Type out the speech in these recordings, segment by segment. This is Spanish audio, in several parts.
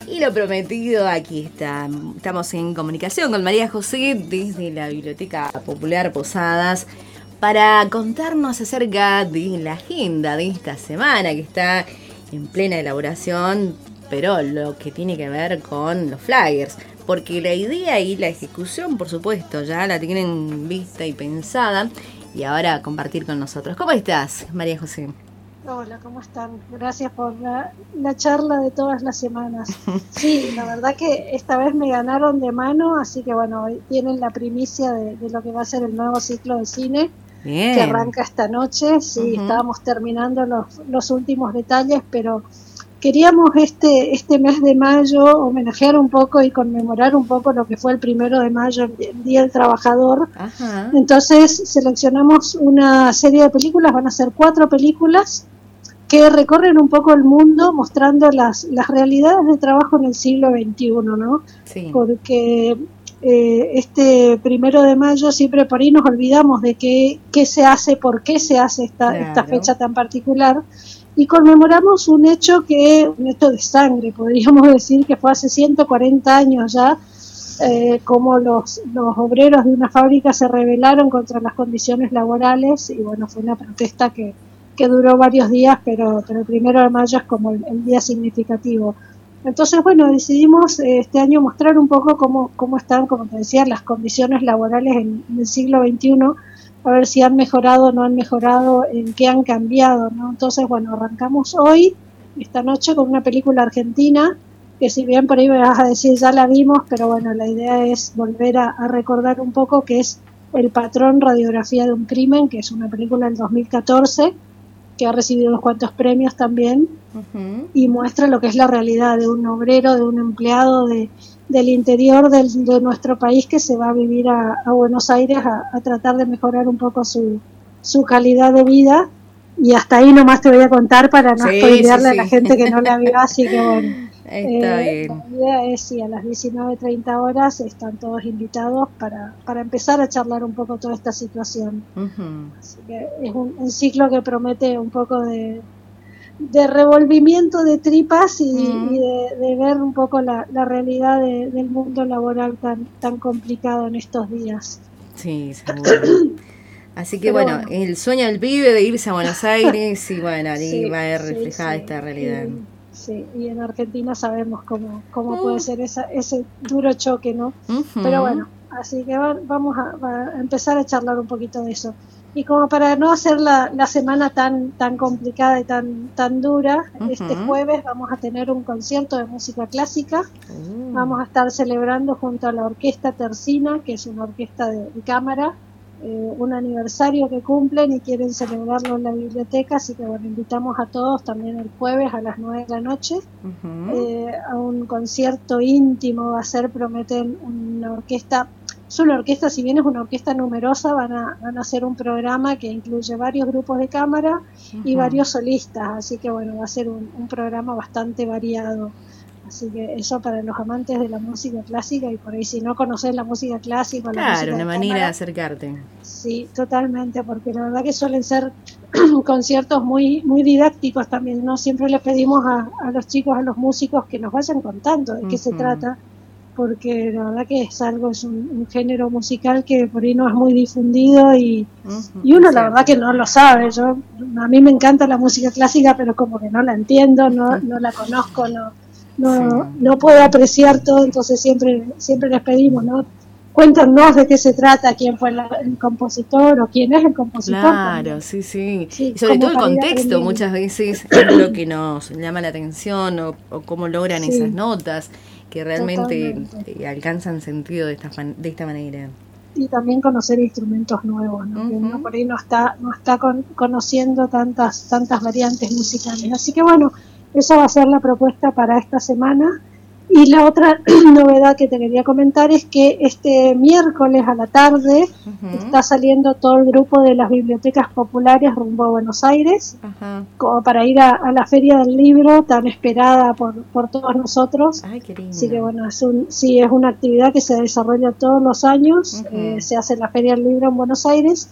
Y lo prometido, aquí está. Estamos en comunicación con María José desde la Biblioteca Popular Posadas para contarnos acerca de la agenda de esta semana que está en plena elaboración, pero lo que tiene que ver con los flyers. Porque la idea y la ejecución, por supuesto, ya la tienen vista y pensada. Y ahora compartir con nosotros. ¿Cómo estás, María José? Hola, ¿cómo están? Gracias por la charla de todas las semanas. Sí, la verdad que esta vez me ganaron de mano, así que bueno, hoy tienen la primicia de lo que va a ser el nuevo ciclo de cine. Bien. Que arranca esta noche. Sí, estábamos terminando los últimos detalles, pero queríamos este mes de mayo homenajear un poco y conmemorar un poco lo que fue el 1 de mayo, el Día del Trabajador. Ajá. Entonces seleccionamos una serie de películas, van a ser 4 películas que recorren un poco el mundo mostrando las realidades de trabajo en el siglo XXI, ¿no? Sí. Porque este 1 de mayo siempre por ahí nos olvidamos de qué se hace, por qué se hace esta fecha tan particular, y conmemoramos un hecho de sangre, podríamos decir, que fue hace 140 años ya, como los obreros de una fábrica se rebelaron contra las condiciones laborales, y bueno, fue una protesta que duró varios días, pero el 1 de mayo es como el día significativo. Entonces, bueno, decidimos este año mostrar un poco cómo están, como te decía, las condiciones laborales en el siglo XXI, a ver si han mejorado o no han mejorado, en qué han cambiado, ¿no? Entonces, bueno, arrancamos hoy, esta noche, con una película argentina, que si bien por ahí me vas a decir ya la vimos, pero bueno, la idea es volver a recordar un poco, que es El patrón, radiografía de un crimen, que es una película del 2014, que ha recibido unos cuantos premios también, y muestra lo que es la realidad de un obrero, de un empleado del interior de nuestro país que se va a vivir a Buenos Aires a tratar de mejorar un poco su calidad de vida. Y hasta ahí nomás te voy a contar para no spoilearle a la gente que no la vio, así que bueno. Está bien. La idea es, sí, a las 19:30 horas están todos invitados para empezar a charlar un poco toda esta situación. Así que es un ciclo que promete un poco de revolvimiento de tripas y de ver un poco la realidad del mundo laboral tan complicado en estos días. Sí, seguro. Así que bueno, el sueño del pibe de irse a Buenos Aires y bueno, ahí va a ver reflejada esta realidad. Sí, y en Argentina sabemos cómo puede ser ese duro choque, ¿no? Pero bueno, así que vamos a empezar a charlar un poquito de eso. Y como para no hacer la semana tan complicada y tan dura, este jueves vamos a tener un concierto de música clásica. Vamos a estar celebrando junto a la Orquesta Tercina, que es una orquesta de cámara, un aniversario que cumplen y quieren celebrarlo en la biblioteca, así que bueno, invitamos a todos también el jueves a las 9 de la noche a un concierto íntimo. Va a ser, prometen, una orquesta. Es una orquesta, si bien es una orquesta numerosa, van a hacer un programa que incluye varios grupos de cámara y varios solistas, así que bueno, va a ser un programa bastante variado. Así que eso para los amantes de la música clásica, y por ahí si no conoces la música clásica, claro, la música una de manera cámara, de acercarte. Sí, totalmente, porque la verdad que suelen ser conciertos muy didácticos también, ¿no? Siempre les pedimos a los chicos, a los músicos, que nos vayan contando de qué se trata, porque la verdad que es un género musical que por ahí no es muy difundido y uno la verdad que no lo sabe. A mí me encanta la música clásica, pero como que no la entiendo, no la conozco, no puedo apreciar todo, entonces siempre les pedimos, ¿no? Cuéntanos de qué se trata, quién fue el compositor o quién es el compositor. Claro, sí. Y sobre todo el contexto muchas veces es lo que nos llama la atención, o cómo logran esas notas que realmente alcanzan sentido de esta manera. Y también conocer instrumentos nuevos, ¿no? Que uno por ahí no está conociendo tantas variantes musicales. Así que bueno, esa va a ser la propuesta para esta semana. Y la otra novedad que te quería comentar es que este miércoles a la tarde está saliendo todo el grupo de las bibliotecas populares rumbo a Buenos Aires, como para ir a la Feria del Libro, tan esperada por todos nosotros. Ay, qué lindo. Así que bueno, es una actividad que se desarrolla todos los años. Se hace la Feria del Libro en Buenos Aires.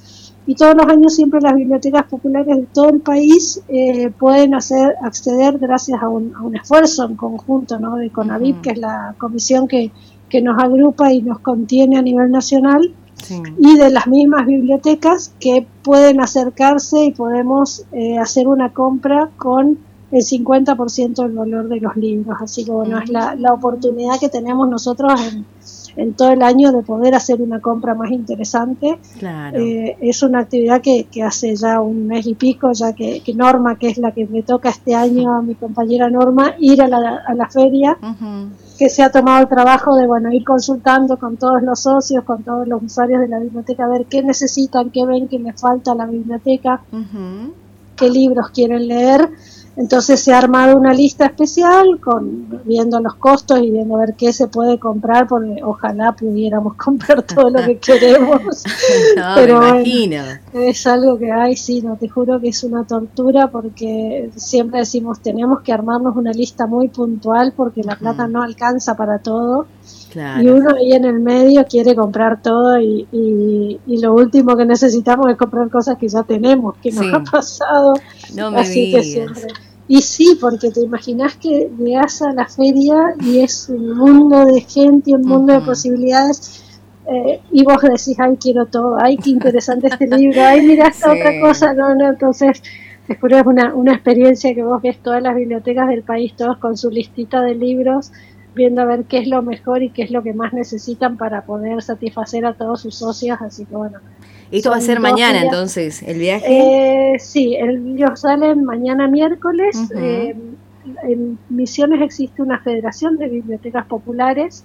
y todos los años siempre las bibliotecas populares de todo el país pueden acceder gracias a un esfuerzo en conjunto, ¿no? De CONAVIP, que es la comisión que nos agrupa y nos contiene a nivel nacional, sí, y de las mismas bibliotecas que pueden acercarse y podemos hacer una compra con el 50% del valor de los libros. Así que bueno, es la oportunidad que tenemos nosotros en todo el año de poder hacer una compra más interesante. Claro. Es una actividad que hace ya un mes y pico, ya que Norma, que es la que me toca este año, a mi compañera Norma, ir a la feria, que se ha tomado el trabajo de ir consultando con todos los socios, con todos los usuarios de la biblioteca, a ver qué necesitan, qué ven que les falta a la biblioteca, qué libros quieren leer. Entonces se ha armado una lista especial viendo los costos y viendo a ver qué se puede comprar, porque ojalá pudiéramos comprar todo lo que queremos. No, pero me imagino. Es algo que te juro que es una tortura, porque siempre decimos tenemos que armarnos una lista muy puntual porque la plata no alcanza para todo. Claro. Y uno ahí en el medio quiere comprar todo y lo último que necesitamos es comprar cosas que ya tenemos, que nos ha pasado. No me así digas. Que siempre. Y sí, porque te imaginas que llegas a la feria y es un mundo de gente, un mundo de posibilidades, y vos decís, ay, quiero todo, ay, qué interesante este libro, ay, mira esta otra cosa, no, entonces te juro, es una experiencia que vos ves todas las bibliotecas del país, todos con su listita de libros, viendo a ver qué es lo mejor y qué es lo que más necesitan para poder satisfacer a todos sus socios, así que bueno. ¿Esto va a ser mañana días. Entonces, el viaje? Sí, ellos salen mañana miércoles. En Misiones existe una federación de bibliotecas populares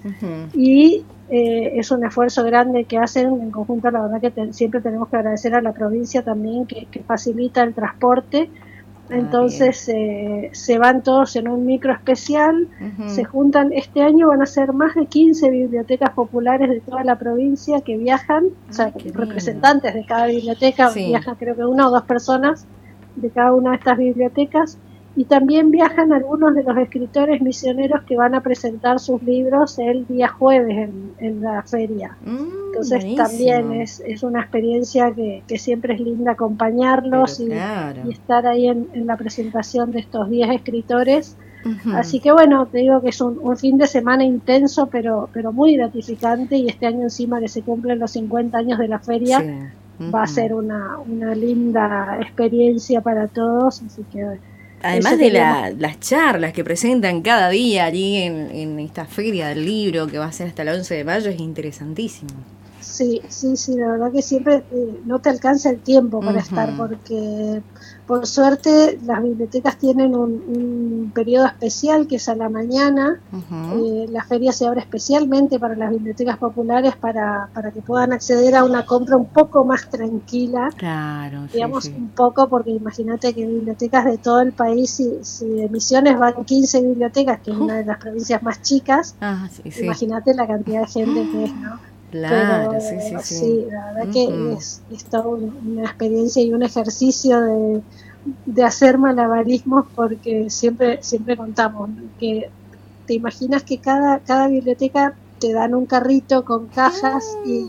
y es un esfuerzo grande que hacen en conjunto. La verdad que siempre tenemos que agradecer a la provincia también que facilita el transporte. Entonces se van todos en un micro especial, se juntan. Este año van a ser más de 15 bibliotecas populares de toda la provincia que viajan, o sea, representantes de cada biblioteca, viajan creo que 1 o 2 personas de cada una de estas bibliotecas, y también viajan algunos de los escritores misioneros que van a presentar sus libros el día jueves en la feria. Entonces buenísimo. También es una experiencia que siempre es linda acompañarlos y estar ahí en la presentación de estos 10 escritores. Así que bueno, te digo que es un fin de semana intenso, pero muy gratificante, y este año encima que se cumplen los 50 años de la feria, va a ser una linda experiencia para todos, así que... Además de las charlas que presentan cada día allí en esta feria del libro que va a ser hasta el 11 de mayo, es interesantísimo. Sí, la verdad que siempre no te alcanza el tiempo para estar, porque por suerte las bibliotecas tienen un periodo especial que es a la mañana. La feria se abre especialmente para las bibliotecas populares para que puedan acceder a una compra un poco más tranquila. Claro, digamos, un poco, porque imagínate que bibliotecas de todo el país, si de Misiones van 15 bibliotecas, que es una de las provincias más chicas, imagínate la cantidad de gente que es, ¿no? Claro, pero, sí, la verdad que es toda una experiencia y un ejercicio de hacer malabarismos, porque siempre contamos que te imaginas que cada biblioteca te dan un carrito con cajas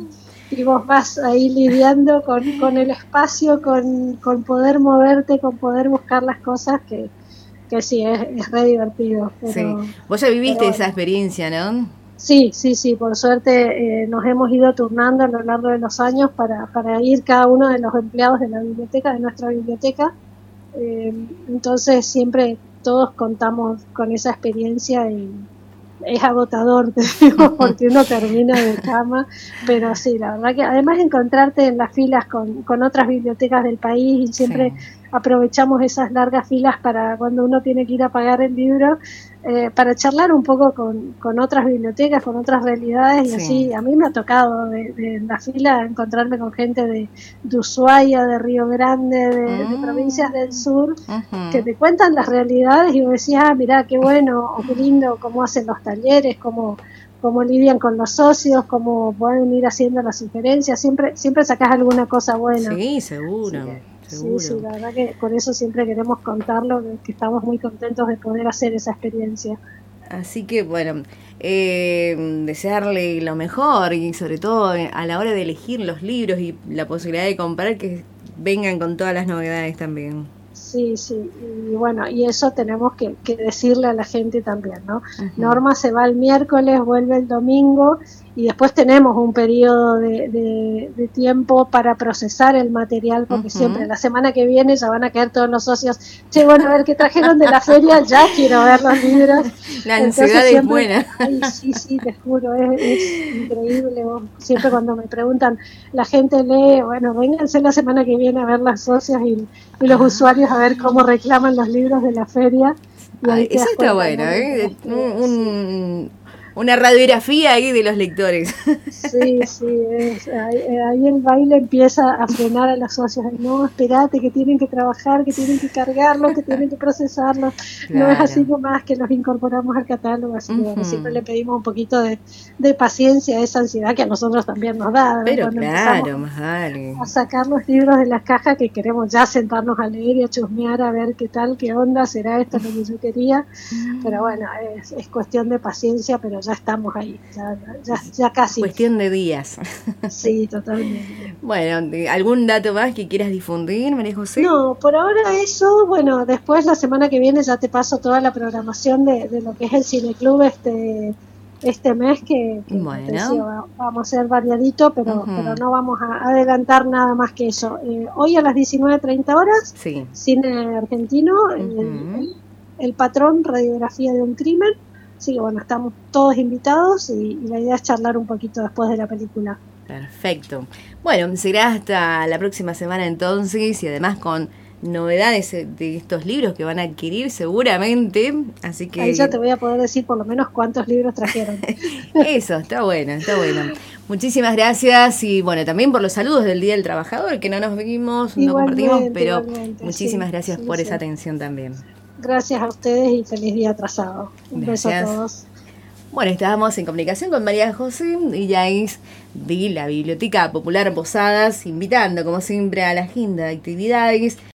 y vos vas ahí lidiando con el espacio, con poder moverte, con poder buscar las cosas, que sí, es re divertido. Pero, vos ya viviste esa experiencia, ¿no? Sí, por suerte nos hemos ido turnando a lo largo de los años para ir cada uno de los empleados de la biblioteca, de nuestra biblioteca. Entonces siempre todos contamos con esa experiencia y es agotador, te digo, porque uno termina de cama, pero sí, la verdad que además encontrarte en las filas con otras bibliotecas del país, y siempre aprovechamos esas largas filas para cuando uno tiene que ir a pagar el libro, para charlar un poco con otras bibliotecas, con otras realidades, y así a mí me ha tocado de la fila encontrarme con gente de Ushuaia, de Río Grande, de provincias del sur, que te cuentan las realidades y vos decís, mirá, qué bueno, o qué lindo, cómo hacen los talleres, cómo lidian con los socios, cómo pueden ir haciendo las sugerencias, siempre sacás alguna cosa buena. Sí, seguro. Sí, la verdad que por eso siempre queremos contarlo, que estamos muy contentos de poder hacer esa experiencia. Así que, bueno, desearle lo mejor y sobre todo a la hora de elegir los libros y la posibilidad de comprar, que vengan con todas las novedades también. Sí, sí, y bueno, y eso tenemos que decirle a la gente también, ¿no? Norma se va el miércoles, vuelve el domingo, y después tenemos un periodo de tiempo para procesar el material, porque siempre la semana que viene ya van a caer todos los socios, che, bueno, a ver qué trajeron de la feria, ya quiero ver los libros. La ansiedad es buena. Ay, sí, te juro, es increíble. Siempre cuando me preguntan, la gente lee, bueno, vénganse la semana que viene a ver las socias y los usuarios a ver cómo reclaman los libros de la feria. Y ahí eso está bueno, una radiografía ahí de los lectores. Sí, ahí el baile empieza a frenar a los socios. No, espérate, que tienen que trabajar, que tienen que cargarlo, que tienen que procesarlo. Claro. No es así nomás que los incorporamos al catálogo. Así que bueno, siempre le pedimos un poquito de paciencia a esa ansiedad que a nosotros también nos da. Pero claro, más vale. A sacar los libros de las cajas, que queremos ya sentarnos a leer y a chusmear a ver qué tal, qué onda, será esto lo que yo quería. Pero bueno, es cuestión de paciencia, pero ya estamos ahí, ya casi. Cuestión de días. Sí, totalmente. Bueno, ¿algún dato más que quieras difundir, María José? No, por ahora eso. Bueno, después la semana que viene ya te paso toda la programación de lo que es el Cineclub este mes, que bueno, decía, vamos a hacer variadito, pero no vamos a adelantar nada más que eso. Hoy a las 19:30 horas, sí. Cine Argentino, el Patrón, radiografía de un crimen. Así que bueno, estamos todos invitados y la idea es charlar un poquito después de la película. Perfecto. Bueno, será hasta la próxima semana entonces, y además con novedades de estos libros que van a adquirir seguramente, así que... Ahí ya te voy a poder decir por lo menos cuántos libros trajeron. Eso, está bueno, está bueno. Muchísimas gracias y bueno, también por los saludos del Día del Trabajador, que no nos vimos, no compartimos, pero muchísimas gracias por esa atención también. Gracias a ustedes y feliz día atrasado. Un beso a todos. Bueno, estábamos en comunicación con María José y Yais de la Biblioteca Popular Posadas, invitando como siempre a la agenda de actividades